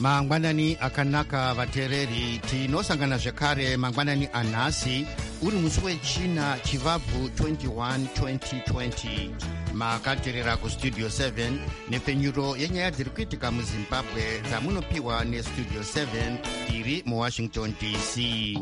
mangwanani akanaka vateereri, tinosangana zvekare mangwanani anhasi uri musi wechina chivabvu 21 2020. makateerera kustudio 7 nepfenyuro yenyaya dziri kuitika muzimbabwe dzamunopiwa nestudio 7 iri muwashington dc.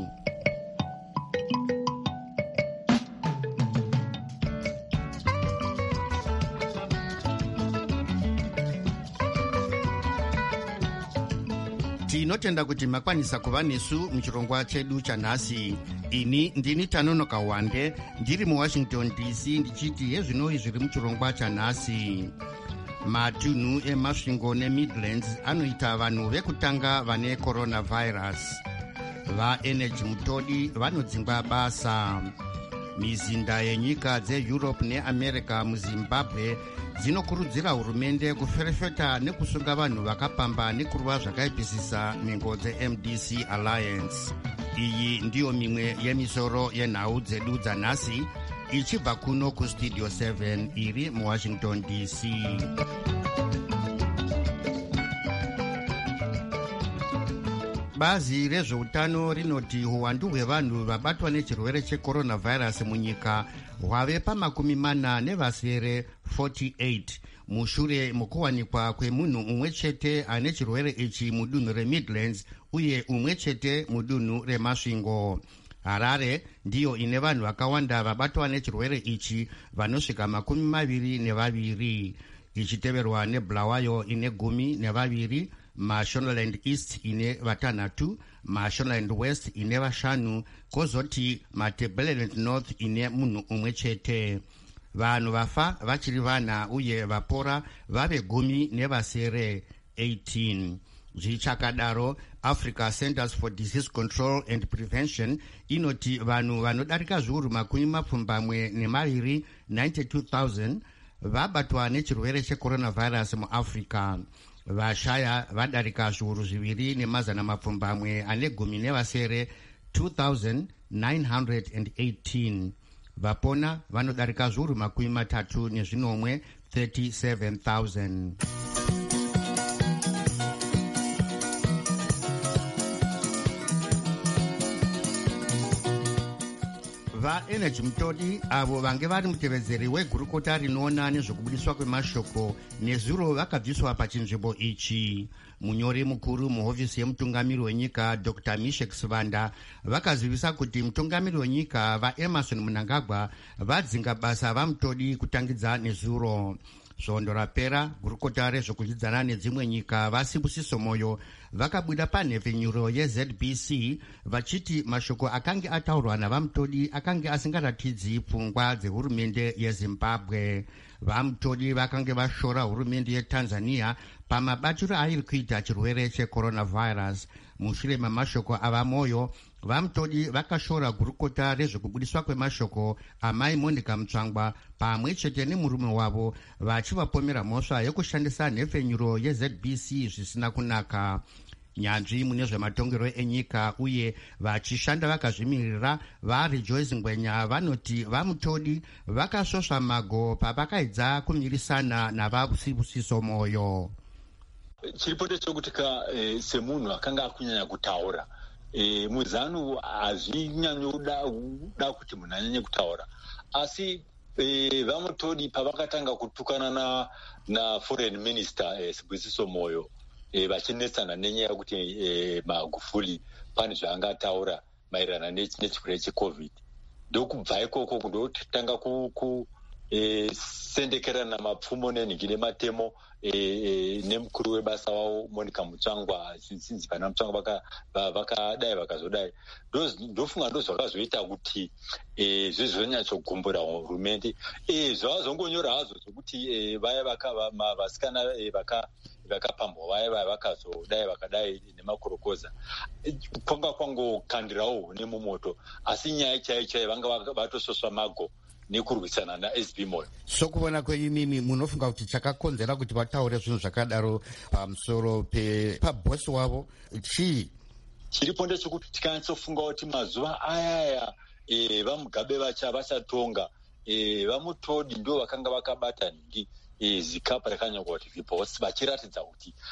tinotenda kuti makwanisa kuva nesu muchirongwa chedu chanhasi. ini ndini Tanonoka Wande ndiri muwashington dc ndichiti yezvinoi zviri muchirongwa chanhasi. matunhu emasvingo nemidlands anoita vanhu vekutanga vane coronavirus. vaenergy mutodi vanodzingwa basa. mizinda yenyika dzeeurope neamerica muzimbabwe dzinokurudzira hurumende kuferefeta nekusunga vanhu vakapamba nekuruva zvakaipisisa nhengo dzeMDC Alliance. iyi ndiyo mimwe yemisoro yenhau dzedu dzanhasi ichibva kuno kustudio 7 iri muwashington dc. bazi rezveutano rinoti uwandu hwevanhu vabatwa nechirwere checoronavirus munyika hwave pa40 48 mushure mukuwanikwa kwemunhu umwe chete ane chirwere ichi mudunhu remidlands uye umwe chete mudunhu remasvingo. harare ndiyo ine vanhu vakawanda vabatwa nechirwere ichi vanosvika 22, ichiteverwa nebulawayo ine 12, mashonaland east ine 6, mashonaland west ine 5, kozoti matebeleland north ine munhu umwe chete. vanhu vafa vachiri vana uye vapora vave 18. zvichakadaro Africa Centers for Disease Control and Prevention inoti vanhu vanodarika zviuru 72 92,000 vabatwa nechirwere checoronavirus muafrica. vashaya vadarika zviuru 2,718 2,918. vapona vanodarika zviuru 37,000 37,000. vaenergy mutodi avo vange vari mutevedzeri wegurukota rinoona nezvekubudiswa kwemashoko nezuro vakabviswa pachinzvimbo ichi. munyori mukuru muhofisi yemutungamiri wenyika Dr. Mishek Sivanda vakazivisa kuti mutungamiri wenyika vaEmerson Mnangagwa vadzinga basa vamutodi kutangidza nezuro. svondo rapera gurukota rezvekuchidzana nedzimwe nyika vaSibusiso Moyo vakabuda panhepfenyuro yeZBC vachiti mashoko akange ataurwa navamutodi akange asingaratidzi pfungwa dzehurumende yeZimbabwe. vamutodi vakange vashora hurumende yeTanzania pamabatiro airi kuita chirwere checoronavirus. mushure mamashoko avaMoyo vamutodi vakashora gurukota rezvekubudiswa kwemashoko amai Monica Mutsvangwa pamwe chete nemurume wavo vachivapomera mhosva yekushandisa nhepfenyuro yeZBC zvisina kunaka. nyanzvi mune zvematongero enyika uye vachishanda vakazvimirira vaRejoice Ngwenya vanoti vamutodi vakasvosva mago pavakaedza kumirisana navaSibusiso Moyo. chiripo ndechekuti semunhu akanga akunyanya kutaura muzanu hazvinyanyoda kuti munhu anyanye kutaura, asi vamutodi pavakatanga kutukana na foreign minister Sibusiso Moyo vachinetsana nenyaya yekuti Magufuli pane zvaangataura maererano nechirwere checovid, ndokubva ikoko ndotanga kusendekerana mapfumo nenhingi nematemo nemukuru webasa wavo Monica Mutsvangwa. sinzi pana Mutsvangwa vakadai vakazodai, ndofunga ndozvakazoita kuti zvezvonyatsogumbura hurumende. zvavazongonyora hazvo zvokuti vaya vasikana vakapambwa vaya vakazodai vakadai nemakorokoza kwanga kwangokandirawo nemumoto, asi nyaya chaiyo vanga vatososva mago nekurwisana naSB Moyo. sokuvona kweimimi munofunga kuti chakakonzera kuti vataure zvinhu zvakadaro pamusoro pabhosi wavo chii? chiripo ndechekuti tikanyatsofunga kuti mazuva ayaya vaMugabe vachatonga vamutodi ndo vakanga vakabata nhingi zikapa rakanyangwa kuti vibhosi vachiratidza kuti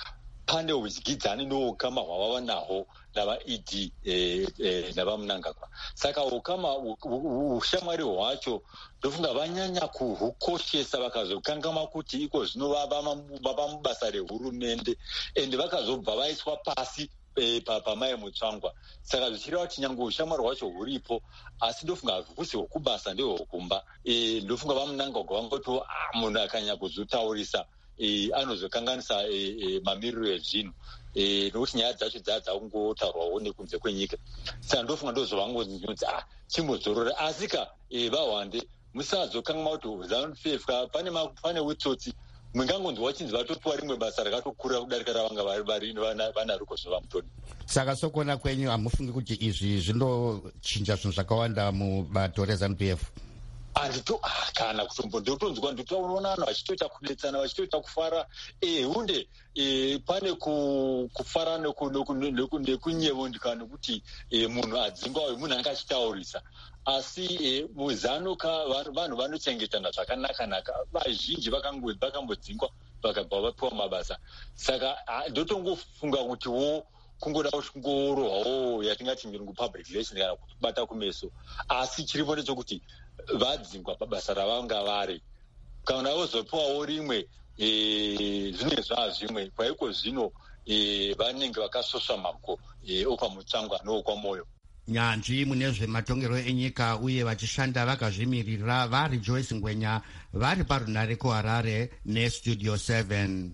pane udyidzani noukama hwavava nahwo navaED navamunangagwa. Saka ukama ushamwari hwacho ndofunga vanyanya kuhukoshesa vakazokangama kuti iko zvino vava mubasa rehurumende ende vakazobva vaiswa pasi pamai mutsvangwa. Saka zvichireva kuti nyange ushamwari hwacho huripo asi ndofunga hahusi hwokubasa ndehwokumba. Ndofunga vamunangagwa vangoti munhu akanyanya kuzotaurisa anozokanganisa mamiriro ezvinhu nokuti nyaya dzacho dzakungotaurwawo nekunze kwenyika. Saka ndofunga ndozvavangoti chimbodzorora asi vahwande musazokangama kuti ZANU-PF pane utsotsi mungangonzwa chinzi vatopiwa rimwe basa rakatokura kudarika ravanga vanaro kozova mutoni. Saka sokuona kwenyu hamufungi kuti izvi zvinochinja zvinhu zvakawanda mubato reZANU-PF? Kana kutonzwa ndotoona vanhu vachitoita kudetsana vachitoita kufara hunde pane kufara nekunyevondika nekuti munhu adzingwa uyu munhu anga achitaurisa asi muzanuka vanhu vanochengetana zvakanaka vazhinji vakambodzingwa vakabva vapiwa mabasa. Saka ndotongofunga kutiwo kungoda kuti kungorohwawo yatingati mirungu public relation kana kubata kumeso asi chiripo ndechokuti vadzingwa pabasa ravanga vari kana vozopiwawo rimwe zvinenge zvazvimwe kwaiko zvino vanenge vakasvosva mako okwamutsvangwa nowokwamoyo. Nyanzvi mune zvematongero enyika uye vachishanda vakazvimirira vari Joyce Ngwenya vari parunare kuHarare neStudio 7.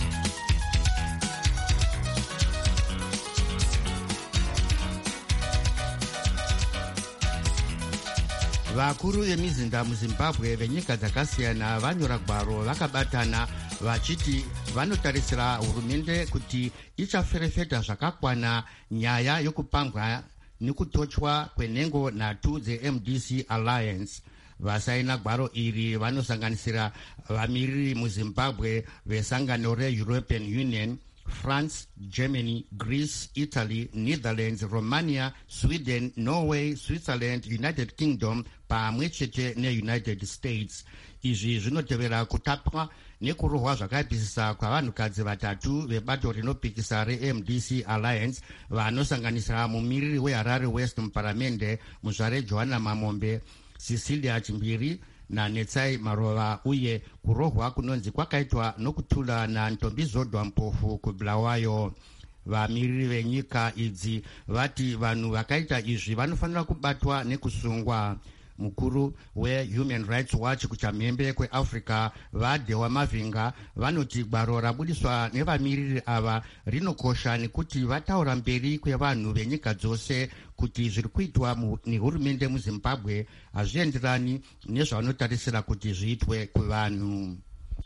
Vakuru vemizinda muZimbabwe venyika dzakasiyana vanyora gwaro vakabatana vachiti vanotarisira hurumende kuti ichaferefeta zvakakwana nyaya yokupambwa nekutochwa kwenhengo nhatu dzeMDC Alliance. Vasaina gwaro iri vanosanganisira vamiriri muZimbabwe vesangano reEuropean Union, France, Germany, Greece, Italy, Netherlands, Romania, Sweden, Norway, Switzerland, United Kingdom pamwe chete neUnited States. Izvi zvinotevera kutapwa nekurohwa zvakaipisisa kwavanhukadzi vatatu vebato rinopikisa reMDC Alliance vanosanganisira mumiriri weHarare West muparamende muzvare Johanna Mamombe, Cecilia Chimbiri naNetsai Marova uye kurohwa kunonzi kwakaitwa nokutula naNtombi Zodwa Mpofu kuBulawayo. Vamiriri venyika idzi vati vanhu vakaita izvi vanofanira kubatwa nekusungwa. Mukuru weHuman Rights Watch kuchamhembe kweAfrica vaDewa Mavinga vanoti gwaro rabudiswa nevamiriri ava rinokosha nekuti vataura mberi kwevanhu venyika dzose kuti zviri kuitwa nehurumende muZimbabwe hazvienderani nezvavanotarisira kuti zviitwe kuvanhu.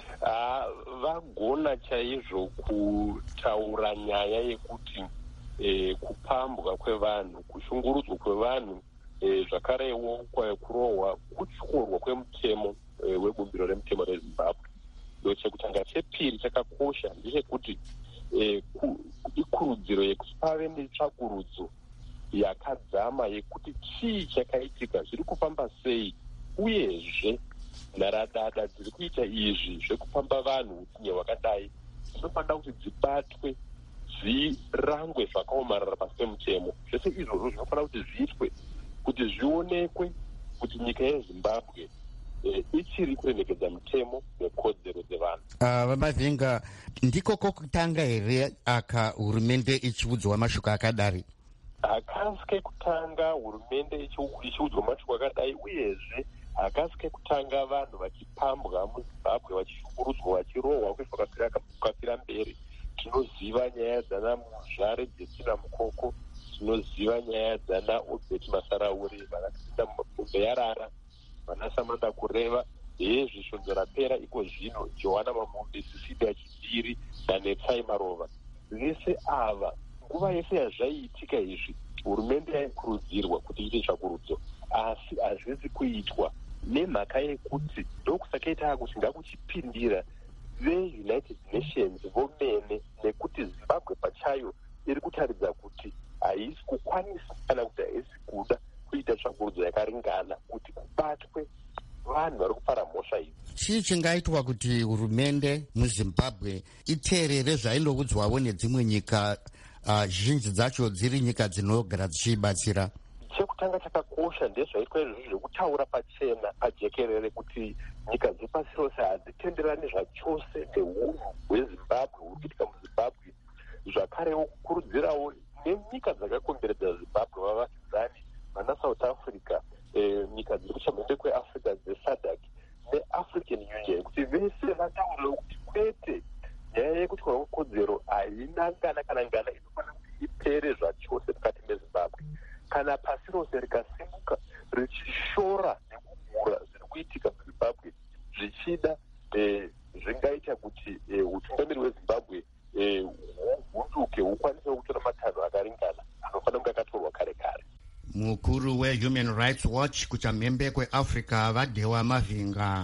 Vagona chaizvo kutaura nyaya yekuti kupambwa kwevanhu, kushungurudzwa kwevanhu, zvakarewo kurohwa, kutyorwa kwemutemo webumbiro remutemo reZimbabwe. Ndochekutanga. Chepiri chakakosha ndechekuti ikurudziro yekuti pave netsvakurudzo yakadzama yekuti chii chakaitika, zviri kufamba sei, uyezve nharadada dziri kuita izvi zvekupamba vanhu upunye hwakadai dzinofanira kuti dzibatwe dzirangwe zvakaomarara pasi pemutemo. Zvese izvozvo zvinofanira kuti zviitwe kuti zvionekwe kuti nyika yeZimbabwe ichiri kuremekedza mutemo nekodzero dzevanhu. Vamavinga, ndiko kokutanga here aka hurumende ichiudzwa mashoko akadari? Hakasi kekutanga hurumende ichiudzwa mashoko akadai, uyezve hakasi kekutanga vanhu vachipambwa muZimbabwe, vachishungurudzwa, vachirohwa kwezvakapira mberi. Tinoziva nyaya dzana Muzvare Jesina Mukoko, tinoziva nyaya dzana Obert Masarauri vakapinda muMbeyarara, vana Samanda Kureva, zvishonzo rapera iko zvino Johanna Mamombe, Cecilia Chimbiri naNetsai Marova. Vese ava nguva yese yazvaiitika izvi hurumende yaikurudzirwa kuti iite tsvakurudzo, asi hazvizi kuitwa nemhaka yekuti ndokusakaita kuti ngakuchipindira veUnited Nations vomene, nekuti Zimbabwe pachayo iri kutaridza kuti haisi kukwanisa kana kuti haisi kuda kuita tsvakurudzo yakaringana kuti kubatwe vanhu vari kupara mhosva idzi. chii chingaitwa kuti hurumende muzimbabwe iteerere zvainoudzwawo nedzimwe nyika zhinji dzacho dziri nyika dzinogara dzichibatsira? Chekutanga chakakosha ndezvaitwa izvozvo zvekutaura pachena pajekerere kuti nyika dzepasi rose hadzitenderani zvachose neunhu hwezimbabwe huri kuitika muzimbabwe, zvakarewo kukurudzirawo nenyika dzakakomberedza zimbabwe vavakidzani vana South Africa, nyika dziri kuchamhembe kweafrica dzeSADC neAfrican Union kuti vese vataurawo kuti kwete, nyaya yekutya kodzero haina ngana kana ngana, inofanira kuti ipere zvachose mukati mezimbabwe. Kana pasi rose rikasimuka richishora nekugura zviri kuitika muzimbabwe zvichida, zvingaita kuti utungamiri hwezimbabwe huvhunduke hukwanise kutora matanho akaringana anofanira kunge akatorwa kare kare. Mukuru weHuman Rights Watch kuchamhembe kweAfrica Vadewa Mavhinga.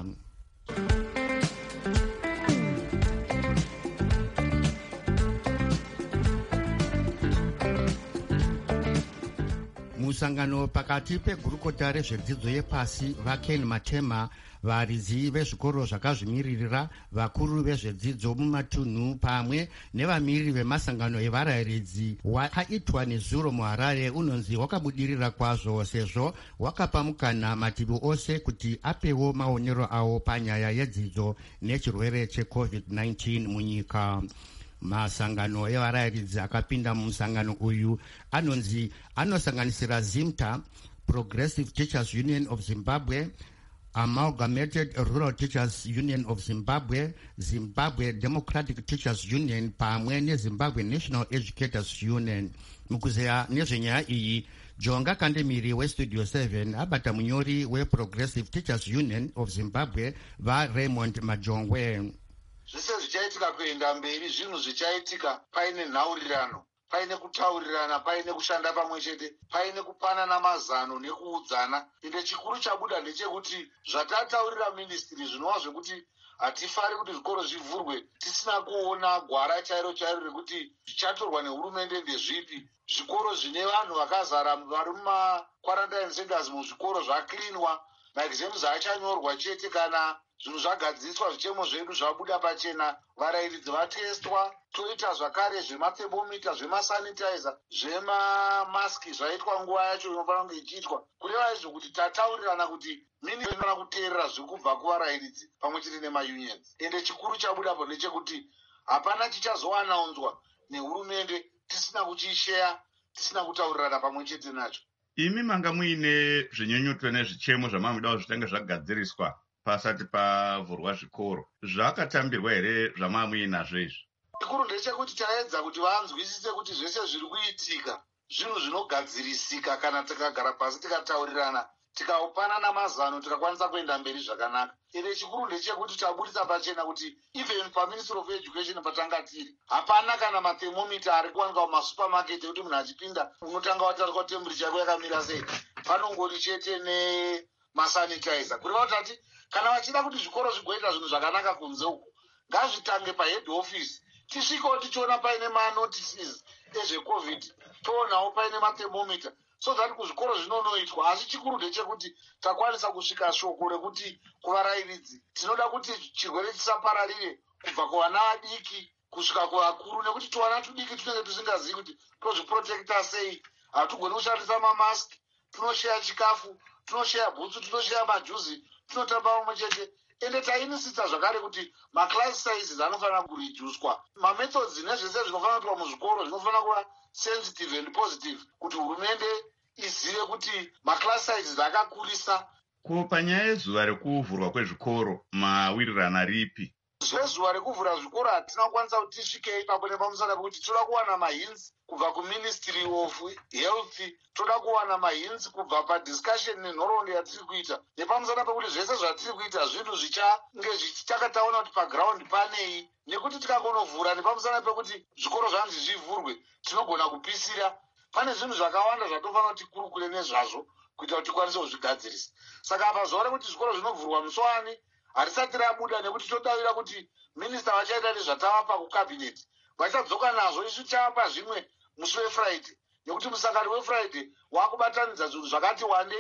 Musangano pakati pegurukota rezvedzidzo yepasi vaKen Matema, varidzi vezvikoro zvakazvimiririra, vakuru vezvedzidzo mumatunhu pamwe nevamiriri vemasangano evarayiridzi wakaitwa nezuro muHarare unonzi wakabudirira kwazvo sezvo wakapa mukana mativi ose kuti apewo maonero awo panyaya yedzidzo nechirwere cheCovid-19 munyika. Masangano evarayiridzi akapinda mumusangano uyu anonzi anosanganisira ZIMTA, Progressive Teachers Union of Zimbabwe, Amalgamated Rural Teachers Union of Zimbabwe, Zimbabwe Democratic Teachers Union pamwe neZimbabwe National Educators Union. Mukuzeya nezvenyaya iyi, Jonga Kandemiri weStudio 7 abata munyori weProgressive Teachers Union of Zimbabwe vaRaymond Majongwe. Zvese zvichaitika kuenda mberi, zvinhu zvichaitika paine nhaurirano, paine kutaurirana, paine kushanda pamwe chete, paine kupanana mazano nekuudzana. Ende chikuru chabuda ndechekuti zvatataurira ministry zvinova zvekuti hatifari kuti zvikoro zvivhurwe tisina kuona gwara chairo chairo rekuti zvichatorwa nehurumende ndezvipi. Zvikoro zvine vanhu vakazara vari mumakwarantine centers muzvikoro zvaklinwa, maexams achanyorwa chete kana zvinhu zvagadziriswa, zvichemo zvedu zvabuda pachena, varayiridzi vatestwa, toita zvakare zvemathermometer, zvemasanitizer, zvemamaski zvaitwa nguva yacho inofanira kunge ichiitwa. Kureva izvo kuti tataurirana kuti ministry inofanira kuteerera zviri kubva kuvarayiridzi pamwe chete nemaunions. Ende chikuru chabudapo ndechekuti hapana chichazoanaunzwa nehurumende tisina kuchisheya, tisina kutaurirana pamwe chete nacho. Imi manga muine zvinyunyuto nezvichemo zvamamudawo zvitange zvagadziriswa pasati pavhurwa zvikoro, zvakatambirwa here zvamamuinazvo izvi? Chikuru ndechekuti taedza kuti vanzwisise kuti zvese zviri kuitika zvinhu zvinogadzirisika kana tikagara pasi tikataurirana, tikaupanana mazano, tikakwanisa kuenda mberi zvakanaka. Ende chikuru ndechekuti tabudisa pachena kuti even paMinistry of Education patanga tiri, hapana kana mathermometer ari kuwanikwa mumasupermarket ekuti munhu achipinda unotanga watariswa temburicha yako yakamira sei. Panongori chete nemasanitizer. Kureva kuti kana vachida kuti zvikoro zvigoita zvinhu zvakanaka kunze uku, ngazvitange pahead office. Tisvikewo tichiona paine manotices ezveCovid, toonawo paine mathermometer, so that kuzvikoro zvinonoitwa. Asi chikuru ndechekuti takwanisa kusvika shoko rekuti kuvarayiridzi tinoda kuti chirwere chisapararire kubva kuvana vadiki kusvika kuvakuru, nekuti tuvana tudiki tunenge tusingazivi kuti tozviprotekta sei. Hatugoni kushandisa mamaski, tunosheya chikafu, tunosheya bhutsu, tunosheya majuzi, tinotamba pamwe chete. Ende tainisisa zvakare kuti maclass sizes anofanira kureduced. Mamethods nezvese zvinofanira kuitwa muzvikoro zvinofanira kuva sensitive and positive kuti hurumende izive kuti maclass sizes akakurisa. Ko panyaya yezuva rekuvhurwa kwezvikoro mawirirana ripi? Zvezuva rekuvhura zvikoro hatina kukwanisa kuti tisvike ipapo nepamusana pekuti toda kuwana mahints kubva kuMinistry of Health, toda kuwana mahints kubva padiscussion nenhoroondo yatiri kuita, nepamusana pekuti zvese zvatiri kuita zvinhu zvichange takataona kuti paground panei, nekuti tikagonovhura nepamusana pekuti zvikoro zvanzi zvivhurwe tinogona kupisira. Pane zvinhu zvakawanda zvatofanira kuti kurukure nezvazvo kuita kuti tikwanise kuzvigadzirisa. Saka apa zuva rekuti zvikoro zvinovhurwa muswani harisati rabuda, nekuti todavira kuti minista vachaita nezvatavapa kukabineti, vachadzoka nazvo. Isu tichavapa zvimwe musi weFriday, nekuti musangano weFriday wakubatanidza zvinhu zvakati wandei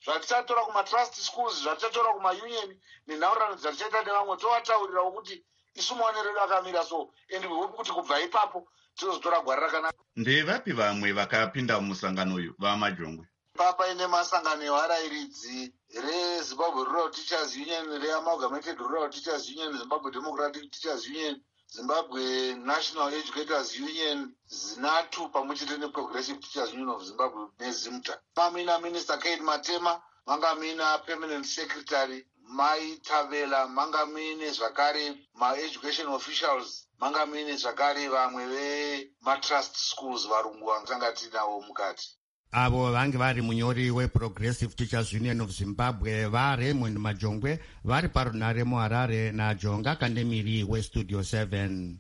zvatichatora kumatrust schools, zvatichatora kumaunion nenhaurirano dzatichaita nevamwe, tovataurirawo kuti isu maonero edu akamira so, and we hope kuti kubva ipapo tizotora gwara rakanaka. Ndevapi vamwe vakapinda mumusangano uyu vamajongwe? Paine masangano evarairidzi reZimbabwe Rural Teachers Union, reAmalgamated Rural Teachers Union, Zimbabwe Democratic Teachers Union, Zimbabwe National Educators Union, ZINATU pamwechete neProgressive Teachers Union of Zimbabwe neZIMTA. Mamina Minister Kate Matema, manga mina Permanent Secretary Mai Tavela, manga mine zvakare ma-education officials, manga mine zvakare vamwe vema-trust schools varungu vanganga tinawo mukati. Avo vange vari munyori weProgressive Teachers Union of Zimbabwe vaRaymond Majongwe vari parunare muHarare naJonga Kandemiri weStudio 7.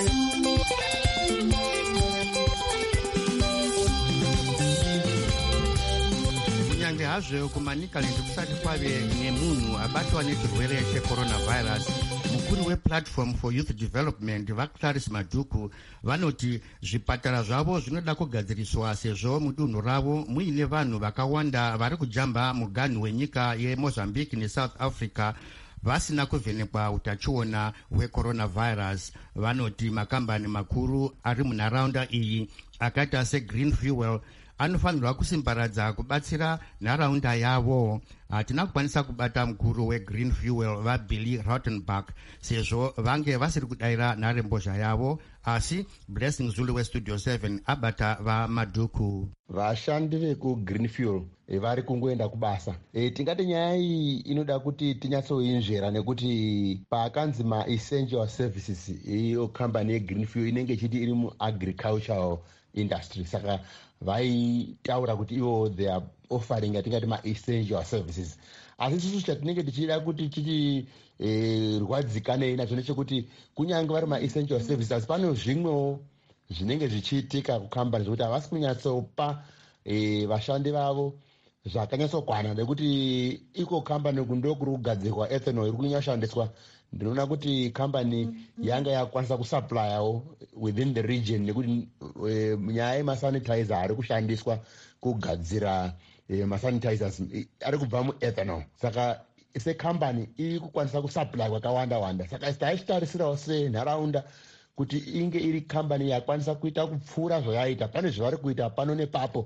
Kunyange hazvo kumaNicaland kusati kwave nemunhu abatwa nechirwere checoronavirus, mukuru weplatform for youth development vaClarice Madhuku vanoti zvipatara zvavo zvinoda kugadziriswa sezvo mudunhu ravo muine vanhu vakawanda vari kujamba muganhu wenyika yeMozambique neSouth Africa vasina kuvhenekwa utachiona hwecoronavirus. Vanoti makambani makuru ari munharaunda iyi akaita seGreen Fuel anofanirwa kusimbaradza kubatsira nharaunda yavo. Hatina kukwanisa kubata mukuru weGreen Fuel vaBilly Rautenbach sezvo vange vasiri kudayira nharembozha yavo, asi Blessing Zulu weStudio 7 abata vaMadhuku. Vashandi vekuGreen Fuel vari kungoenda kubasa. Tingati nyaya iyi inoda kuti tinyatsoinzvera nekuti pakanzi ma-essential services iyo kambani yeGreen Fuel inenge ichiti iri muagricultural industry, saka vaitaura kuti ivo they are offering yatingati ma-essential services. Asi isusu chatinenge tichida kuti titi rwadzikanei nacho nechekuti kunyange vari ma-essential services asi pane zvimwewo zvinenge zvichiitika kukambani zvokuti havasi kunyatsopa vashandi vavo zvakanyatsokwana, nekuti iko kambani kundokuri kugadzirwa ethanol iri kunyashandiswa. Ndinoona kuti kambani yanga yakwanisa kusuplyawo within the region, nekuti nyaya yemasanitizer ari kushandiswa kugadzira masanitizers ari kubva muethanol, saka sekambani iri kukwanisa kusupply kwakawanda-wanda. Saka taichitarisirawo senharaunda kuti inge iri kambani yakwanisa kuita kupfuura zvayaita. Pane zvavari kuita pano nepapo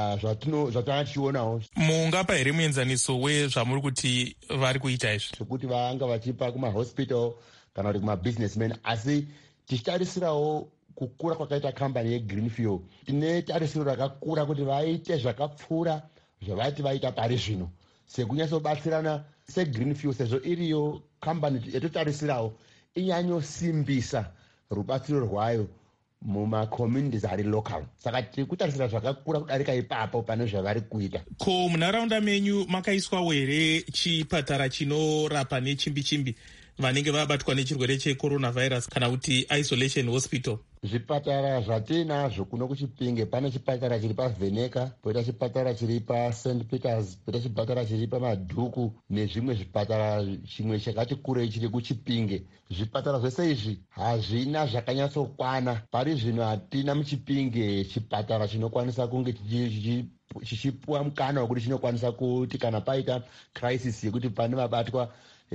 zvatanachionawo. Mungapa here muenzaniso wezvamuri kuti vari kuita izvi? Zvekuti vanga vachipa kumahospital kana kuti kumabusinessmen, asi tichitarisirawo kukura kwakaita kambani yeGreen Fuel. Tine tarisiro rakakura kuti vaite zvakapfuura zvavati vaita pari zvino, sekunyatsobatsirana seGreen Fuel, sezvo iriyo kambani yatotarisirawo inyanyosimbisa rubatsiro rwayo mumakommunities ari local. Saka tiri kutarisira zvakakura kudarika ipapo pane zvavari kuita. Ko munharaunda menyu makaiswawo here chipatara chinorapa nechimbi-chimbi vanenge vabatwa nechirwere checoronavirus kana kuti isolation hospital? Zvipatara zvatinazvo kuno kuChipinge pane chipatara chiri paVheneka, poita chipatara chiri paSt Peters, poita chipatara chiri paMadhuku nezvimwe zvipatara chimwe chakati kurei chiri kuChipinge. Zvipatara zvese izvi hazvina zvakanyatsokwana. Pari zvino hatina muChipinge chipatara chinokwanisa kunge chichipuwa mukana wekuti chinokwanisa kuti kana paita crisis yekuti pane vabatwa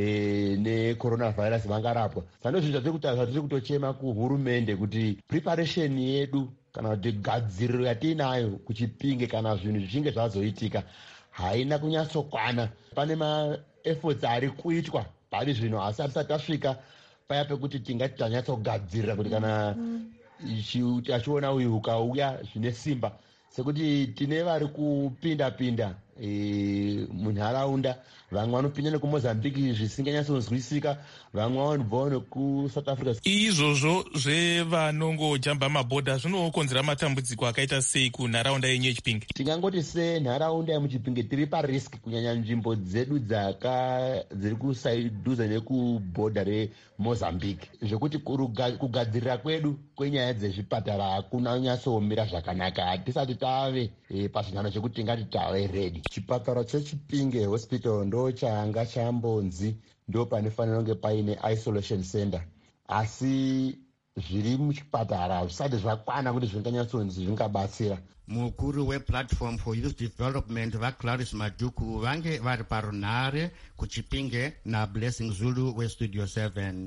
necoronavirus vangarapwa. Saka ndozvinhu zvatiri kutochema kuhurumende kuti preparation yedu kana kuti gadziriro yatiinayo kuChipinge kana zvinhu zvichinge zvazoitika haina kunyatsokwana. Pane maefforts ari kuitwa pari zvino, asi hatisati tasvika paya pekuti tingati tanyatsogadzirira kuti kana achiona uyu ukauya zvine simba, sekuti tine vari kupinda-pinda munharaunda. Vamwe vanopinda nekuMozambique zvisinganyatsonzwisika, vamwe vanobvawo nekuSouth Africa. Izvozvo zvevanongojamba mabhodha zvinokonzera matambudziko akaita sei kunharaunda yenyu yeChipinge? Tingangoti senharaunda yemuChipinge tiri parisk, kunyanya nzvimbo dzedu dziri kusaidhuze nekubhodha reMozambique, zvekuti kugadzirira kwedu kwenyaya dzezvipatara hakuna kunyatsomira zvakanaka. Hatisati tave pachinhano chekuti tingati tave redi. Chipatara cheChipinge hospital ndo changa chambonzi ndo panofanira kunge paine isolation center, asi zviri muchipatara zvisati zvakwana kuti zvinganyatsonzi zvingabatsira. Mukuru weplatform for youth development vaClaris Maduku vange vari parunhare kuchipinge naBlessing Zulu weStudio 7.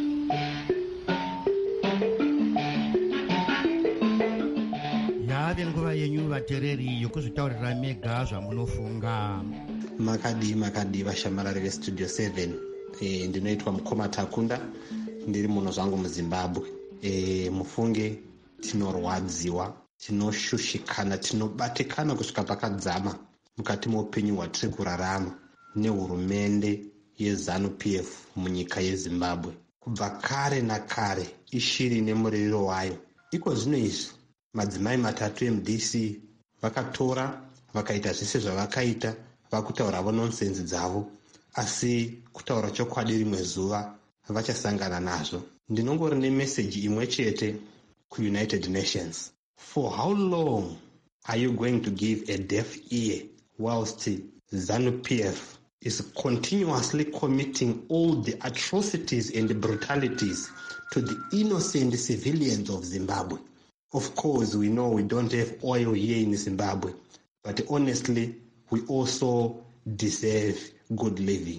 Yave nguva yenyu vatereri yokuzvitaurira mega zvamunofunga. Makadi vashamarari veStudio 7. Ndinoitwa Mukoma Takunda, ndiri muno zvangu muZimbabwe. Mufunge tinorwadziwa, tinoshushikana, tinobatikana kusvika pakadzama mukati meupenyu hwatiri kurarama nehurumende yeZANU-PF munyika yeZimbabwe. Kubva kare nakare ishiri nemuriro wayo. Iko zvino izvi madzimai matatu eMDC vakatora vakaita zvese zvavakaita, vakutaurawo nonsense dzavo, asi kutaura chokwadi rimwe zuva vachasangana nazvo. Ndinongori nemeseji imwe chete kuUnited Nations. For how long are you going to give a deaf ear whilst ZANU-PF is continuously committing all the atrocities and brutalities to the innocent civilians of Zimbabwe? Of course, we know we don't have oil here in Zimbabwe, but honestly, we also deserve good living.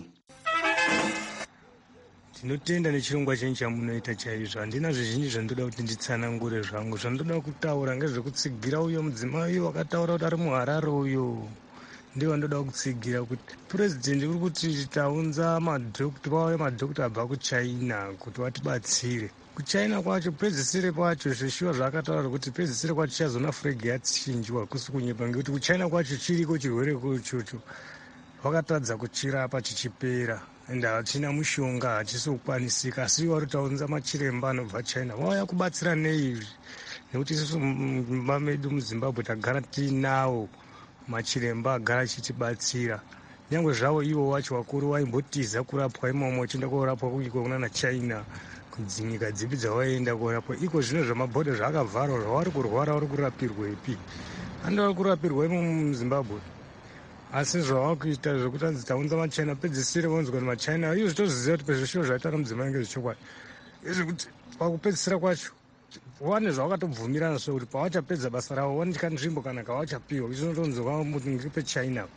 Tinotenda nechirongwa chenyu chamunoita chaizvo. Handina zvizhinji zvandoda kuti nditsanangure zvangu. Zvandoda kutaura ngezvekutsigira uyo mudzimai wakataura kuti ari muHarare uyo. Ndiwo ndoda kutsigira kuti purezidendi uri kuti taunza madhokita abva kuChina kuti vatibatsire. KuChina kwacho pedzisire kwacho zvishuwa zvakataura kuti pedzisire kwacho chazona furegi yachinjwa kusi kunyepa, ngekuti kuChina kwacho chiriko chirwere ichocho vakatadza kuchirapa chichipera ende hachina mushonga, hachisi kukwanisika. Asi vari taunza machiremba anobva China vauya kubatsira neizvi, nekuti isusu mumba medu muZimbabwe tagara tinawo machiremba agara achitibatsira. Nyangwe zvavo ivo wacho vakuru vaimbotiza kurapwa imomo vachienda korapwa kuiko kunana China, kudzinyika dzipi dzavaenda korapwa. Iko zvino zvamabhodha zvakavharwa, zvavari kurwara vari kurapirwepi? Handi vari kurapirwa imo muZimbabwe. Asi zvavakuita zvekuti hanzi taunza maChina pedzisire vanzwa kuti maChina iyo zvitozviziva kuti pezvishuwa zvaitaura mudzimai ngezvechokwadi. Izvekuti pakupedzisira kwacho wane zvavakatobvumirana so kuti pavachapedza basa ravo wanika nzvimbo kana kavachapiwa izvinotonzwa ngiri peChina.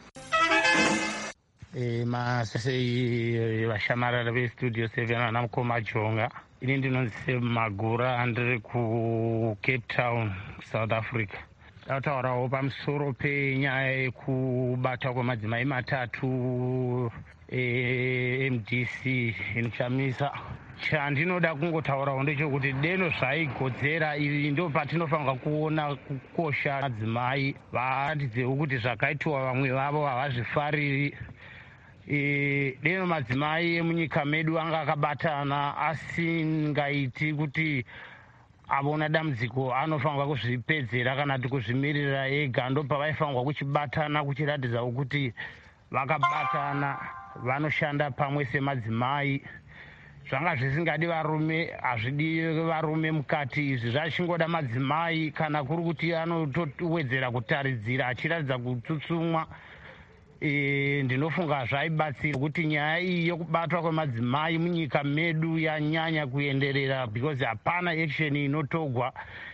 Vashamarara veStudio 7 vana Mukoma Jonga. Ini ndinonzi Magura, ndiri kuCape Town, South Africa. Tautaurawo pamusoro penyaya yekubata kwemadzimai matatu MDC inoshamisa. Chandinoda kungotaurawo ndechekuti deno zvaigodzera iri ndo patinofanira kuona kukosha madzimai varatidzewo kuti zvakaitwa vamwe vavo havazvifariri. Deno madzimai emunyika medu anga akabatana asingaiti kuti avona dambudziko anofanirwa kuzvipedzera kana kuti kuzvimirira ega. Ndo pavaifanirwa kuchibatana kuchiratidzawo kuti vakabatana vanoshanda pamwe semadzimai. Zvanga zvisingadi varume, hazvidi varume mukati. Izvi zvachingoda madzimai kana kuri kuti anotowedzera kutaridzira achiratidza kutsutsumwa. Ndinofunga zvaibatsira kuti nyaya iyi yokubatwa kwemadzimai munyika medu yanyanya kuenderera because hapana action inotogwa.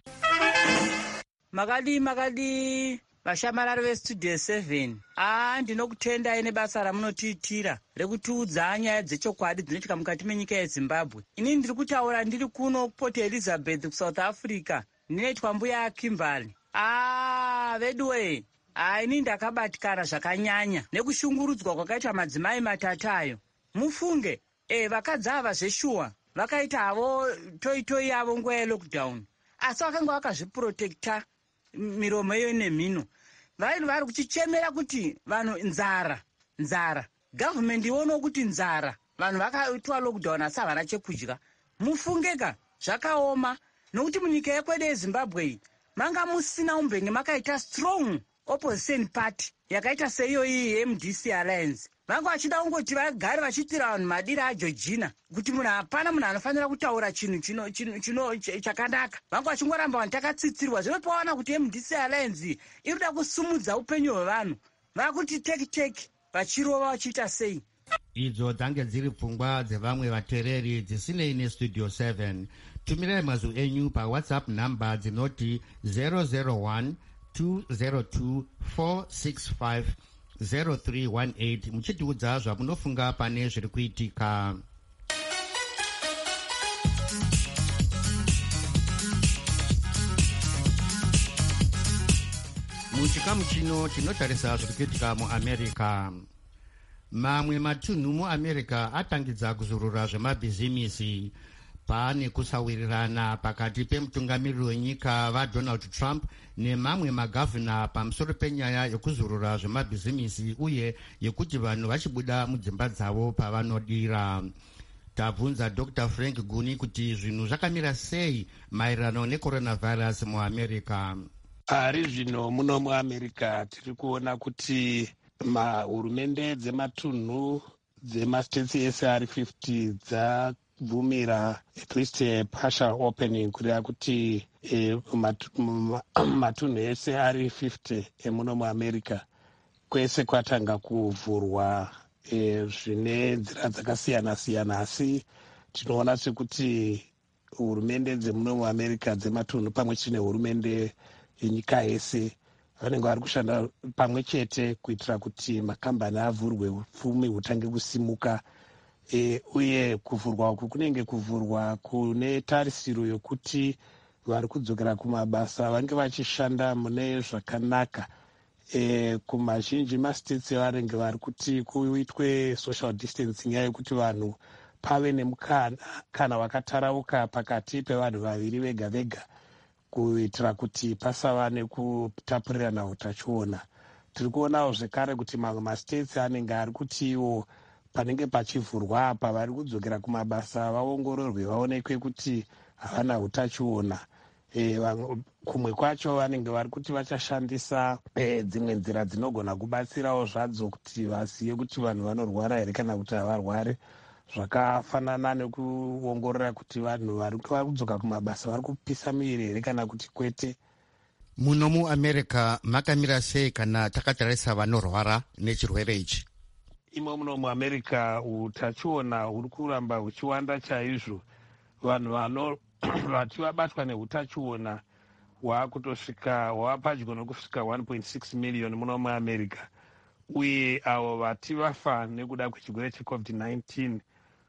Makadi vashamarari veStudio 7. Ndinokutendai nebasa ramunotiitira rekutiudza nyaya dzechokwadi dzinoitika mukati menyika yeZimbabwe. Ini ndiri kutaura ndiri kuno Port Elizabeth kuSouth Africa. Ndinoitwa mbuya Kimberley. Veduwe. Ini ndakabatikana zvakanyanya nekushungurudzwa kwakaitwa madzimai matatu ayo. Mufunge, vakadzi ava zveshuwa vakaita havo toitoi yavo nguva yelockdown, asi vakanga vakazviprotekta miromo iyo nemhino. Vari kuchichemera kuti vanhu nzara. Government ionawo kuti nzara. Vanhu vakaitwa lockdown asi havana chekudya. Mufungeka zvakaoma, nokuti munyika yekwedu yeZimbabwe iyi manga musina umbenge makaita strong opposition party yakaita seiyo iyi MDC Alliance. Vanga vachida kungoti vagare vachitira vanhu madiri aJorgina kuti munhu hapana munhu anofanira kutaura chinhu chakanaka. Vanga vachingoramba vanhu takatsitsirwa. Zvino pawana kuti MDC Alliance irikuda kusumudza upenyu hwevanhu, vakuti teki vachirova vachiita sei. Idzo dzange dziri pfungwa dzevamwe vatereri dzisinei neStudio 7. tumirai mazwi enyu pawhatsapp namba dzinoti 001 202 465 0318 muchitiudza zvamunofunga pane zviri kuitika. muchikamu chino tinotarisa zviri kuitika muamerica. mamwe matunhu muamerica atangidza kuzurura zvemabhizimisi pane kusawirirana pakati pemutungamiriri wenyika vadonald trump nemamwe magavhuna pamusoro penyaya yekuzurura zvemabhizimisi uye yekuti vanhu vachibuda mudzimba dzavo pavanodira. tabvunza dr frank guni kuti zvinhu zvakamira sei maererano necoronavirus muamerica. ari zvino muno muamerica tiri kuona kuti hurumende dzematunhu dzemastates ese ari 50 dzabvumira at least partial opening kureva kuti matunhu ese ari 50 emuno muamerica kwese kwatanga kuvhurwa zvine nzira dzakasiyana-siyana, asi tinoona sekuti hurumende dzemuno muamerica dzematunhu pamwe chete nehurumende yenyika yese vanenge vari kushanda pamwe chete kuitira kuti makambani avhurwe, upfumi hutange kusimuka. Uye kuvhurwa uku kunenge kuvhurwa kune tarisiro yokuti vari kudzokera kumabasa vange vachishanda mune zvakanaka. Kumazhinji mastates vanenge vari kuti kuitwe social distancing yekuti vanhu pave nemukana wakatarauka pakati pevanhu vaviri vega vega kuitira kuti pasava nekutapurirana utachiona. Tiri kuonawo zvekare kuti mamwe mastates anenge ari kuti iwo panenge pachivhurwa apa vari kudzokera kumabasa vaongororwe vaonekwe kuti havana utachiona. Kumwe kwacho vanenge vari kuti vachashandisa dzimwe nzira dzinogona kubatsirawo zvadzo kuti vazive kuti vanhu vanorwara here kana kuti havarware, zvakafanana nekuongorora kuti vanhu vari kudzoka kumabasa vari kupisa miviri here kana kuti kwete. muno muamerica makamira sei kana takatarisa vanorwara nechirwere ichi? imo muno muamerica utachiona huri kuramba huchiwanda chaizvo. Vanhu vati vabatwa neutachiona hwava padyo nokusvika 1.6 miliyoni muno muamerica, uye avo vati vafa nekuda kwechirwere checovid-19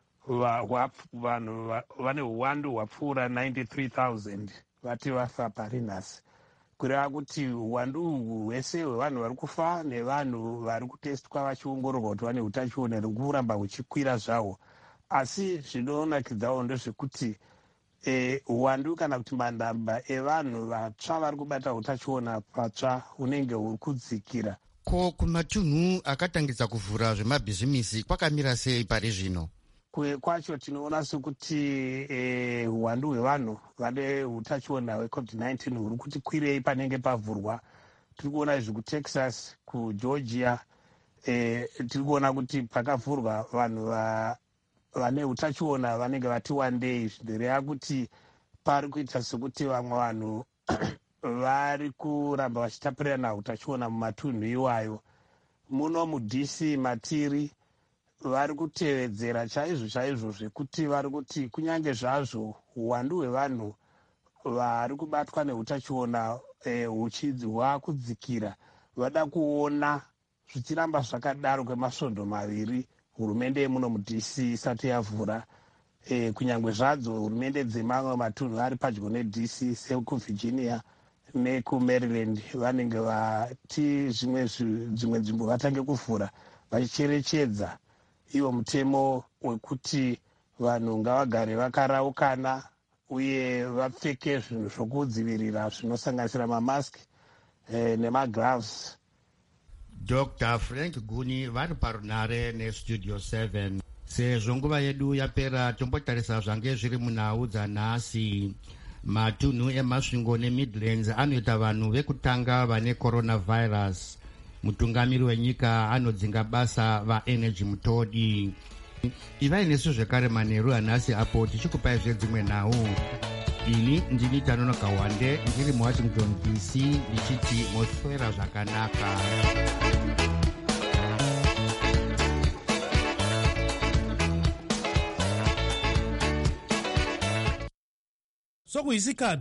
vanhu vane uwandu hwapfuura 93,000 vati vafa pari nhasi, kureva kuti uwandu uhwu hwese hwevanhu vari kufa nevanhu vari kutestwa vachiongororwa kuti vane utachiona uri kuramba huchikwira zvahwo. Asi zvinonakidzawo ndezvekuti uwandu kana kuti manhamba evanhu vatsva vari kubata utachiona patsva hunenge huri kudzikira. Ko kumatunhu akatangidza kuvhura zvemabhizimisi kwakamira sei pari zvino? Kwacho tinoona sekuti uwandu hwevanhu vane utachiona hwecovid-19 huri kuti kwirei panenge pavhurwa. Tiri kuona izvi kuTexas, kuGeorgia. Tiri kuona kuti pakavhurwa vanhu vane utachiona vanenge vati wandei, zvinoreva kuti pari kuita sekuti vamwe vanhu vari kuramba vachitapurirana utachiona mumatunhu iwayo. Muno muDC matiri vari kutevedzera chaizvo zvekuti vari kuti kunyange zvazvo uwandu hwevanhu vari kubatwa neutachiona hwakudzikira, vada kuona zvichiramba zvakadaro kwemasvondo maviri hurumende yemuno muDC isati yavhura. Kunyange zvadzo hurumende dzemamwe matunhu ari padyo neDC sekuvirginia nekumaryland vanenge vati dzimwe nzvimbo vatange kuvhura vachicherechedza iwo mutemo wekuti vanhu ngavagare vakaraukana uye vapfeke zvinhu zvokudzivirira zvinosanganisira mamaski nemagloves. Dr. Frank Guni vari parunare nestudio 7. Sezvo nguva yedu yapera, tombotarisa zvange zviri munhau dzanhasi. Matunhu emasvingo neMidlands anoita vanhu vekutanga vane coronavirus. Mutungamiri wenyika anodzinga basa vaenergy mutodi. Ivai nesu zvekare manheru anhasi apo tichikupai zvedzimwe nhau. Ini ndini Tanonoka Wande ndiri muWashington DC ndichiti moswera zvakanaka. sokuyisikhadi